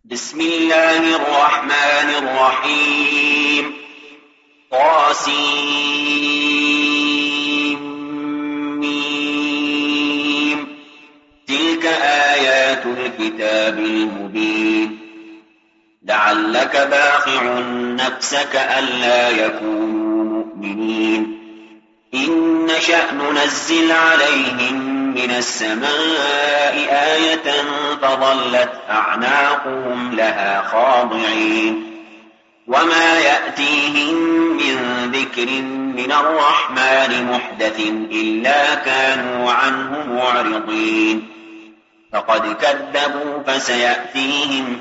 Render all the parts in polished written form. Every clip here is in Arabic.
بسم الله الرحمن الرحيم طاسيم تلك آيات الكتاب المبين لعلك باخع نفسك ألا يكونوا مؤمنين إن نشأ ننزل عليهم من السماء آية فظلت أعناقهم لها خاضعين وما يأتيهم من ذكر من الرحمن محدث إلا كانوا عنه معرضين فقد كذبوا فسيأتيهم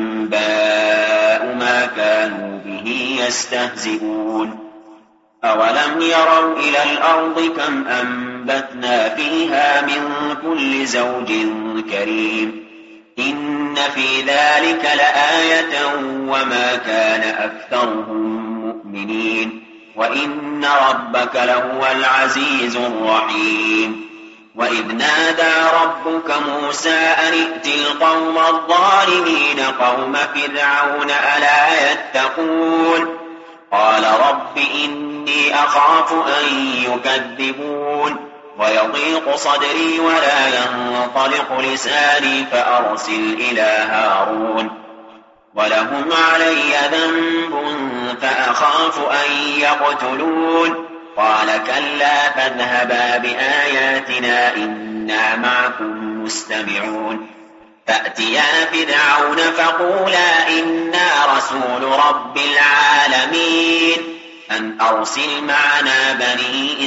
أنباء ما كانوا به يستهزئون أولم يروا إلى الأرض كم أنبتنا فيها من كل زوج كريم إن في ذلك لآية وما كان أكثرهم مؤمنين وإن ربك لهو العزيز الرحيم وإذ نادى ربك موسى أن ائت القوم الظالمين قوم فرعون ألا يتقون قال رب إني أخاف أن يكذبون ويضيق صدري ولا ينطلق لساني فأرسل إلى هارون ولهم علي ذنب فأخاف أن يقتلون قال كلا فاذهبا بآياتنا إنا معكم مستمعون فأتيا فرعون فقولا إنا رسول رب العالمين أن أرسل معنا بني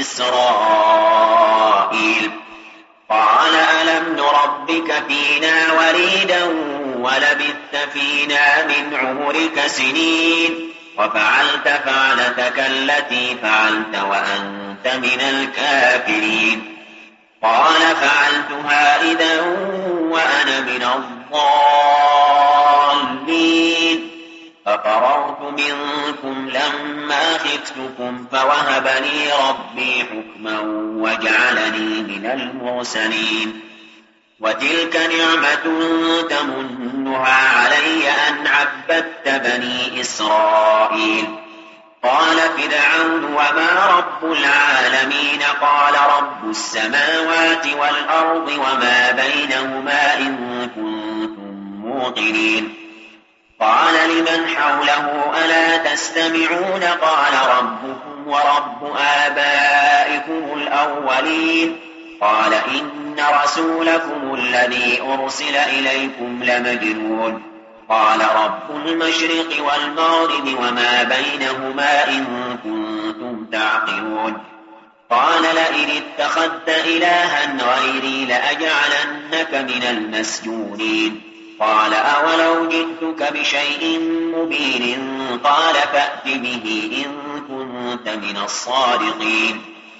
إسرائيل قال ألم نربك فينا وليدا ولبثت فينا من عمرك سنين وفعلت فعلتك التي فعلت وأنت من الكافرين قال فعلتها إذا وأنا من الضالين ففررت منكم لما خفتكم فوهب لي ربي حكما وجعلني من المرسلين وتلك نعمة تمنها علي أن عبدت بني إسرائيل قال فرعون وما رب العالمين قال رب السماوات والأرض وما بينهما إن كنتم موقنين قال لمن حوله ألا تستمعون قال ربكم ورب آبائكم الأولين قال إن رسولكم الذي أرسل إليكم لمجنون قال رب المشرق والمغرب وما بينهما إن كنتم تعقلون قال لئن اتخذت إلها غيري لأجعلنك من المسجونين قال أولو جئتك بشيء مبين قال فأت به إن كنت من الصادقين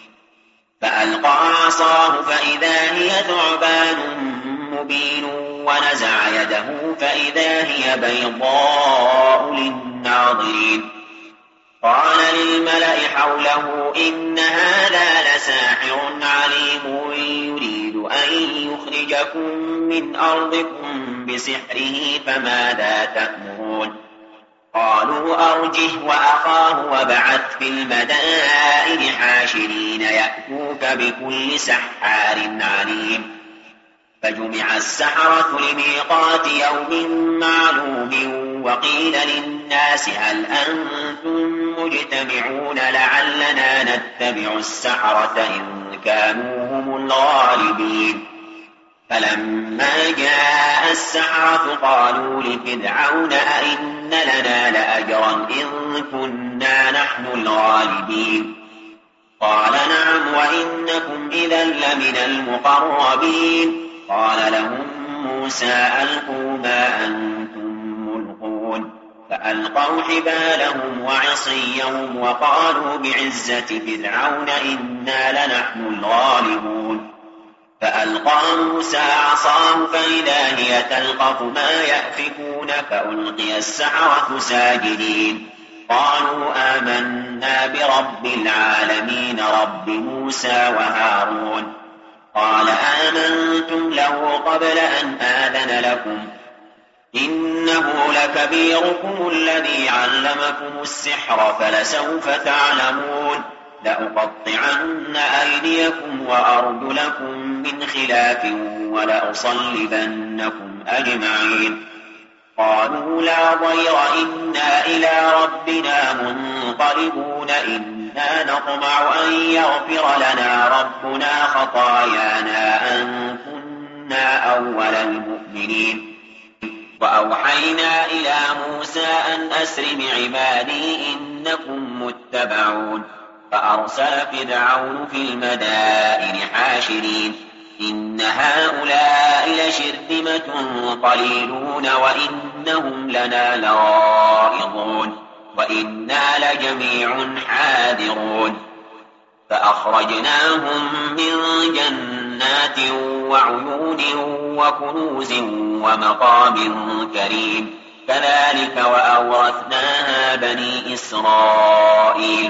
فألقى عصاه فإذا هي ثعبان مبين ونزع يده فإذا هي بيضاء للناظرين قال للملأ حوله إن هذا لساحر عليم يريد أن يخرجكم من أرضكم بسحره فماذا تأمرون قالوا أرجه وأخاه وابعث في المدائن حاشرين يأتوك بكل سحار عليم فجمع السحرة لميقات يوم معلوم وقيل للناس هل أنتم مجتمعون لعلنا نتبع السحرة إن كانوا هم الغالبين فلما جاء السحرة قالوا لفرعون أئن لنا لأجرا إن كنا نحن الغالبين قال نعم وإنكم إذا لمن المقربين قال لهم موسى ألقوا ما أنتم ملقون فألقوا حبالهم وعصيهم وقالوا بعزة فرعون إنا لنحن الغالبون فألقى موسى عصاه فإذا هي تلقف ما يأفكون فألقي السحرة ساجدين قالوا آمنا برب العالمين رب موسى وهارون قال آمنتم له قبل أن آذن لكم إنه لكبيركم الذي علمكم السحر فلسوف تعلمون لأقطعن أيديكم وأرجلكم من خلاف ولأصلبنكم أجمعين قالوا لا ضير إنا إلى ربنا منقلبون إنا نطمع أن يغفر لنا ربنا خطايانا أن كنا أول المؤمنين وأوحينا إلى موسى أن أسر بعبادي إنكم متبعون فأرسل فرعون في المدائن حاشرين إن هؤلاء لشرذمة قليلون وإنهم لنا لغائظون وإنا لجميع حاذرون فأخرجناهم من جنات وعيون وكنوز ومقام كريم كذلك وأورثناها بني إسرائيل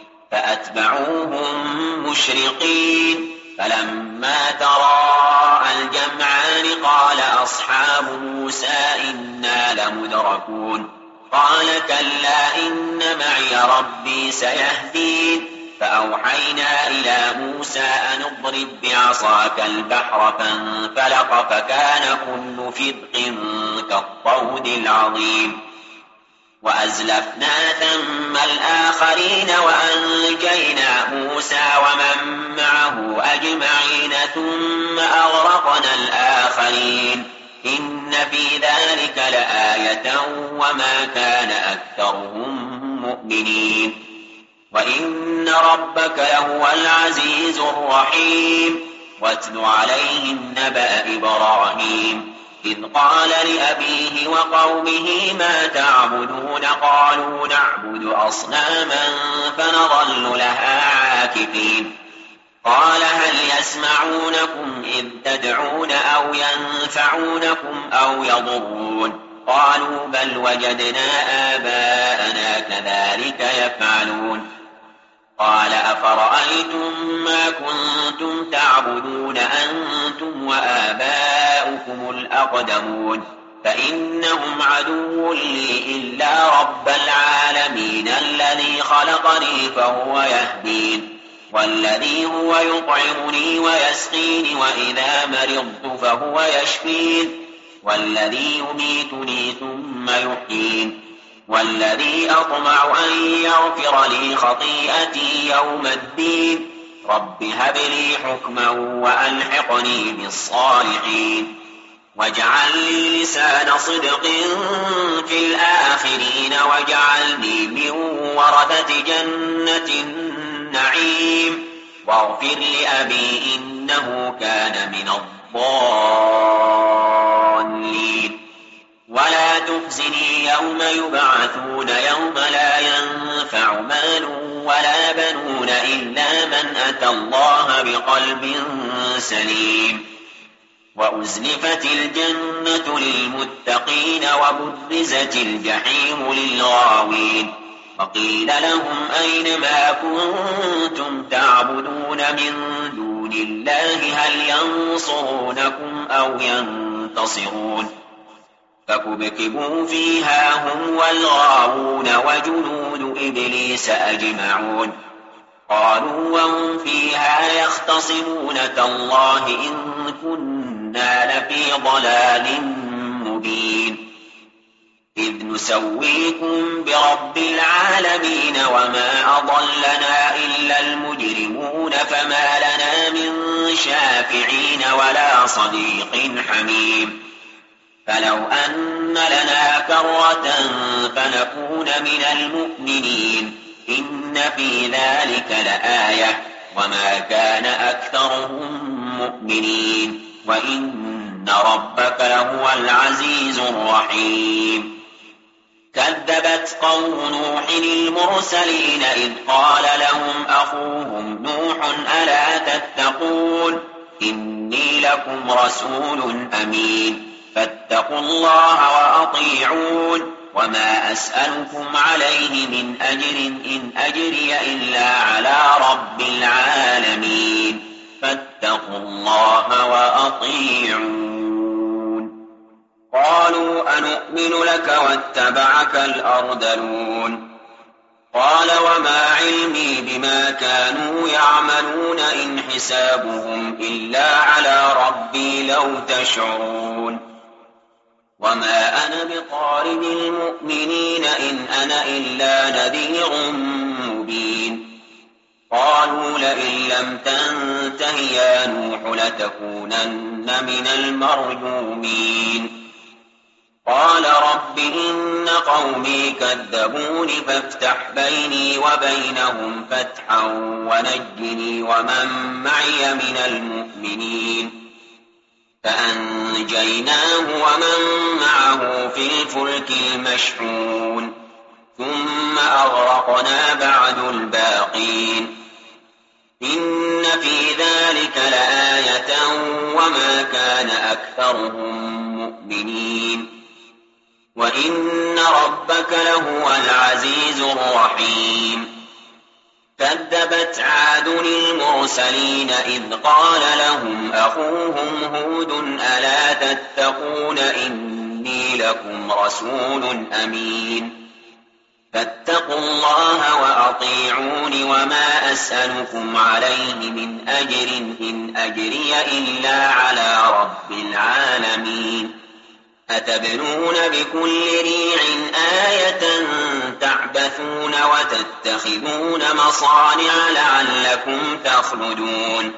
فأتبعوهم مشرقين فلما تراءى الجمعان قال أصحاب موسى إنا لمدركون قال كلا إن معي ربي سيهدين فأوحينا إلى موسى أن اضرب بعصاك البحر فانفلق فكان كل فرق كالطود العظيم وأزلفنا ثم الآخرين وأنجينا موسى ومن معه أجمعين ثم أغرقنا الآخرين إن في ذلك لآية وما كان أكثرهم مؤمنين وإن ربك لهو العزيز الرحيم واتل عليهم نبأ إبراهيم إذ قال لأبيه وقومه ما تعبدون قالوا نعبد أصناما فنظل لها عاكفين قال هل يسمعونكم إذ تدعون أو ينفعونكم أو يضرون قالوا بل وجدنا آباءنا كذلك يفعلون قال أفرأيتم ما كنتم تعبدون أنتم وآباؤكم الأقدمون فإنهم عدو لي إلا رب العالمين الذي خلقني فهو يهدين والذي هو يطعمني ويسقيني وإذا مرضت فهو يشفين والذي يميتني ثم يحيين والذي أطمع أن يغفر لي خطيئتي يوم الدين رب هب لي حكما وألحقني بالصالحين واجعل لي لسان صدق في الآخرين واجعلني من ورثة جنة النعيم واغفر لأبي إنه كان من الضالين ولا تخزني يوم يبعثون يوم لا ينفع مال ولا بنون إلا من أتى الله بقلب سليم وأزلفت الجنة للمتقين وبرزت الجحيم للغاوين وقيل لهم أين ما كنتم تعبدون من دون الله هل ينصرونكم أو ينتصرون فكبكبوا فيها هم والغاوون وجنود إبليس أجمعون قالوا وهم فيها يختصمون تالله إن كنا لفي ضلال مبين إذ نسويكم برب العالمين وما أضلنا إلا المجرمون فما لنا من شافعين ولا صديق حميم فلو أن لنا كرة فنكون من المؤمنين إن في ذلك لآية وما كان أكثرهم مؤمنين وإن ربك لهو العزيز الرحيم كذبت قوم نوح المرسلين إذ قال لهم أخوهم نوح ألا تتقون إني لكم رسول أمين فاتقوا الله وأطيعون وما أسألكم عليه من أجر إن أجري إلا على رب العالمين فاتقوا الله وأطيعون قالوا أنؤمن لك واتبعك الأرذلون قال وما علمي بما كانوا يعملون إن حسابهم إلا على ربي لو تشعرون وما أنا بطارد المؤمنين إن أنا إلا نذير مبين قالوا لئن لم تنته يا نوح لتكونن من المرجومين قال رب إن قومي كذبون فافتح بيني وبينهم فتحا ونجني ومن معي من المؤمنين فأنجيناه ومن معه في الفلك المشحون ثم أغرقنا بعد الباقين إن في ذلك لآية وما كان أكثرهم مؤمنين وإن ربك لهو العزيز الرحيم كذبت عاد المرسلين إذ قال لهم أخوهم هود ألا تتقون إني لكم رسول أمين فاتقوا الله وأطيعون وما أسألكم عليه من أجر إن أجري إلا على رب العالمين أتبنون بكل ريع آية تعبثون وتتخذون مصانع لعلكم تخلدون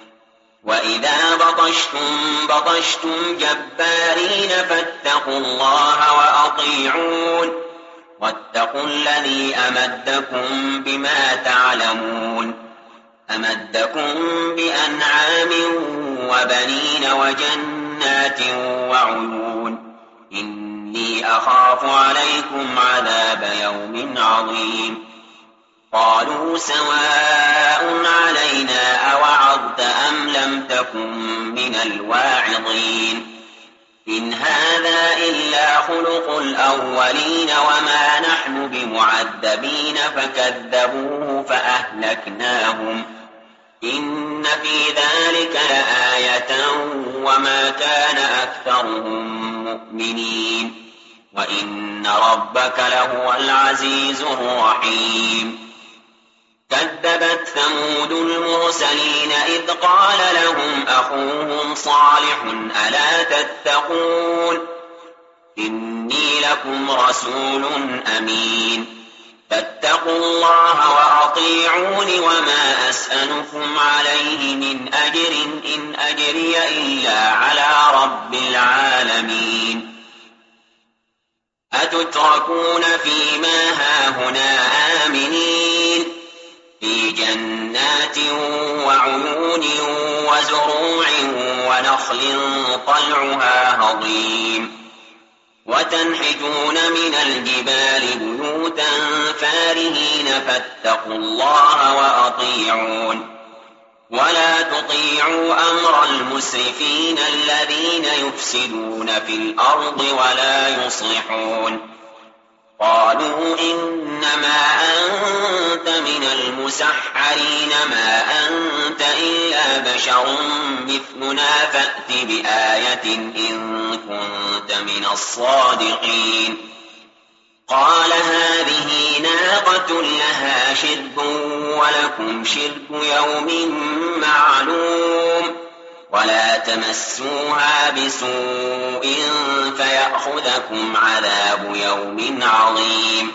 وإذا بطشتم جبارين فاتقوا الله وأطيعون واتقوا الذي أمدكم بما تعلمون أمدكم بأنعام وبنين وجنات وعيون إني أخاف عليكم عذاب يوم عظيم قالوا سواء علينا أوعظت أم لم تكن من الواعظين إن هذا إلا خلق الأولين وما نحن بمعذبين فكذبوه فأهلكناهم إن في ذلك لآية وما كان أكثرهم مؤمنين وإن ربك لهو العزيز الرحيم كذبت ثمود المرسلين إذ قال لهم أخوهم صالح ألا تتقون إني لكم رسول أمين فاتقوا الله وأطيعون وما أسألكم عليه من أجر إن أجري إلا على رب العالمين أتتركون فيما هاهنا آمنين في جنات وعيون وزروع ونخل طلعها هضيم وتنحتون من الجبال بيوتا فارهين فاتقوا الله وأطيعون ولا تطيعوا أمر المسرفين الذين يفسدون في الأرض ولا يصلحون قالوا إنما أنت من المسحرين ما أنت إلا بشر مثلنا فأت بآية إن كنت من الصادقين قال هذه ناقة لها شرب ولكم شرب يوم معلوم ولا تمسوها بسوء فيأخذكم عذاب يوم عظيم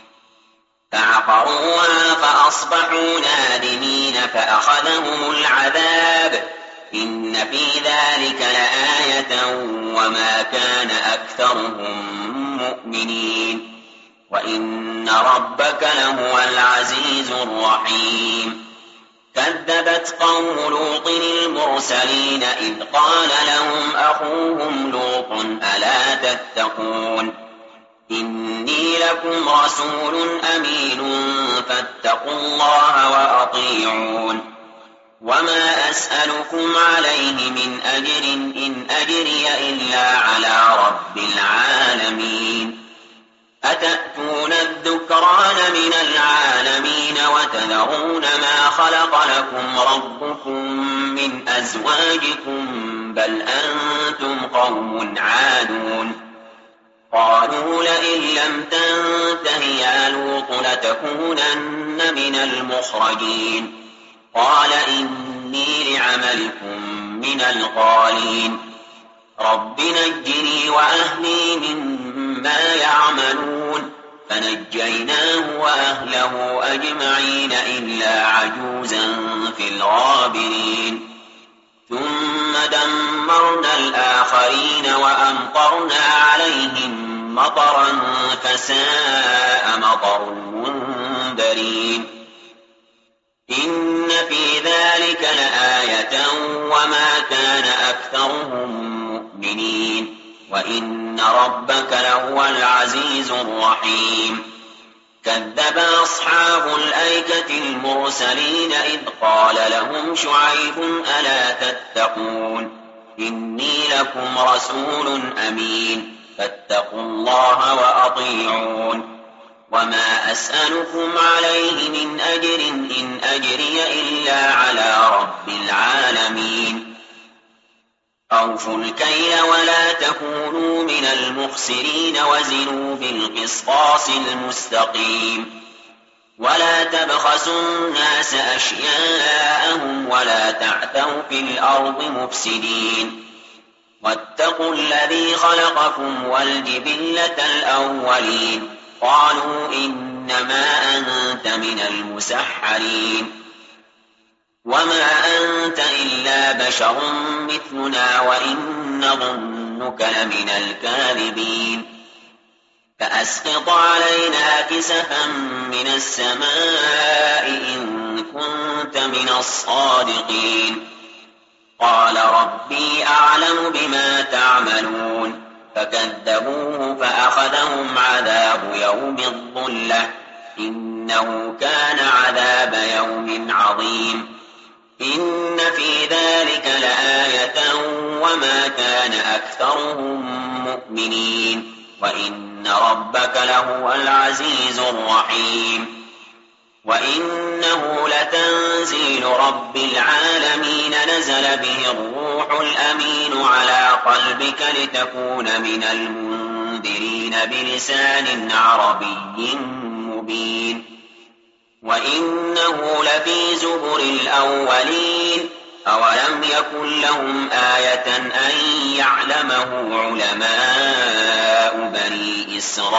فعقروها فأصبحوا نادمين فأخذهم العذاب إن في ذلك لآية وما كان أكثرهم مؤمنين وإن ربك لهو العزيز الرحيم كذبت قوم لوط المرسلين إذ قال لهم أخوهم لوط ألا تتقون إني لكم رسول أمين فاتقوا الله وأطيعون وما أسألكم عليه من أجر إن أجري إلا على رب العالمين أتأتون الذكران من العالمين وتذرون ما خلق لكم ربكم من أزواجكم بل أنتم قوم عادون قالوا لئن لم تنته يا لوط لتكونن من المخرجين قال إني لعملكم من القالين رب نجني وأهلي مما يعملون فنجيناه وأهله أجمعين إلا عجوزا في الغابرين ثم دمرنا الآخرين وأمطرنا عليهم مطرا فساء مطر المنذرين إن في ذلك لآية وما كان أكثرهم مؤمنين وإن ربك لهو العزيز الرحيم كذب أصحاب الأيكة المرسلين إذ قال لهم شعيب ألا تتقون إني لكم رسول أمين فاتقوا الله وأطيعون وما أسألكم عليه من أجر إن أجري إلا على رب العالمين أوفوا الكيل ولا تكونوا من المخسرين وزنوا بالقسطاس المستقيم ولا تبخسوا الناس أشياءهم ولا تعثوا في الأرض مفسدين واتقوا الذي خلقكم والجبلة الأولين قالوا إنما أنت من المسحرين وما أنت إلا بشر مثلنا وإن نظنك لمن الكاذبين فأسقط علينا كسفا من السماء إن كنت من الصادقين قال ربي أعلم بما تعملون فكذبوه فأخذهم عذاب يوم الظلة إنه كان عذاب يوم عظيم إن في ذلك لآية وما كان أكثرهم مؤمنين وإن ربك لهو العزيز الرحيم وإنه لتنزيل رب العالمين نزل به الروح الأمين على قلبك لتكون من المنذرين بلسان عربي مبين وإنه لفي زبر الأولين أولم يكن لهم آية أن يعلمه علماء بني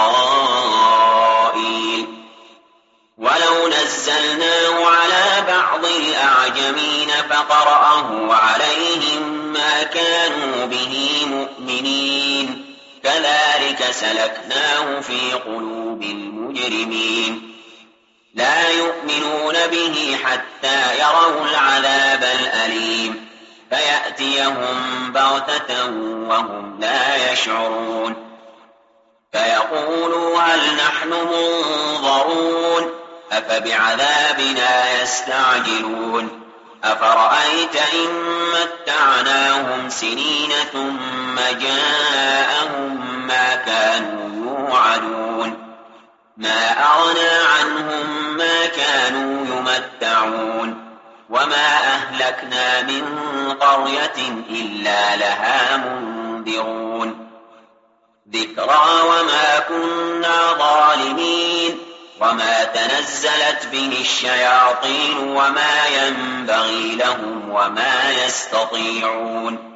إسرائيل ولو نزلناه على بعض الأعجمين فقرأه عليهم ما كانوا به مؤمنين كذلك سلكناه في قلوب المجرمين لا يؤمنون به حتى يروا العذاب الأليم فيأتيهم بغتة وهم لا يشعرون فيقولوا هل نحن منظرون أفبعذابنا يستعجلون أفرأيت إن متعناهم سنين ثم جاءهم ما كانوا يوعدون ما أغنى عنهم ما كانوا يمتعون وما أهلكنا من قرية إلا لها منذرون ذكرى وما كنا ظالمين وما تنزلت به الشياطين وما ينبغي لهم وما يستطيعون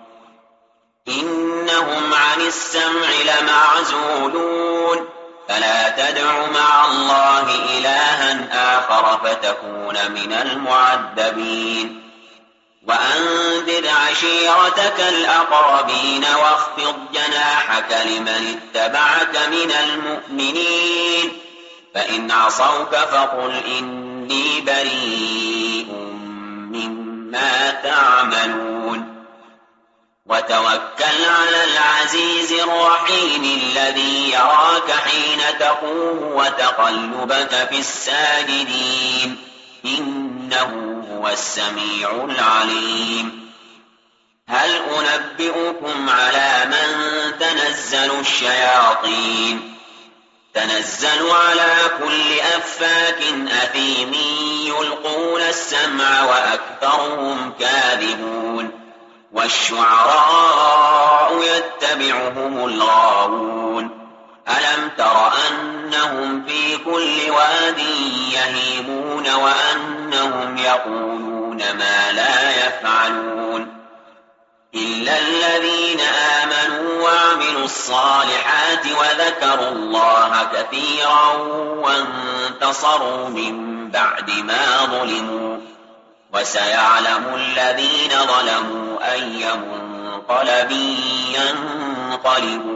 إنهم عن السمع لمعزولون فلا تدع مع الله إلها آخر فتكون من المعذبين وأنذر عشيرتك الأقربين واخفض جناحك لمن اتبعك من المؤمنين فإن عصوك فقل إني بريء مما تعملون وتوكل على العزيز الرحيم الذي يراك حين تقوم وتقلبك في الساجدين إنه هو السميع العليم هل أنبئكم على من تنزل الشياطين تنزل على كل أفاك أثيم يلقون السمع وأكثرهم كاذبون والشعراء يتبعهم الغاوون ألم تر أنهم في كل واد يهيمون وأنهم يقولون ما لا يفعلون إلا الذين آمنوا وعملوا الصالحات وذكروا الله كثيرا وانتصروا من بعد ما ظلموا وسيعلم الذين ظلموا أي منقلب ينقلبون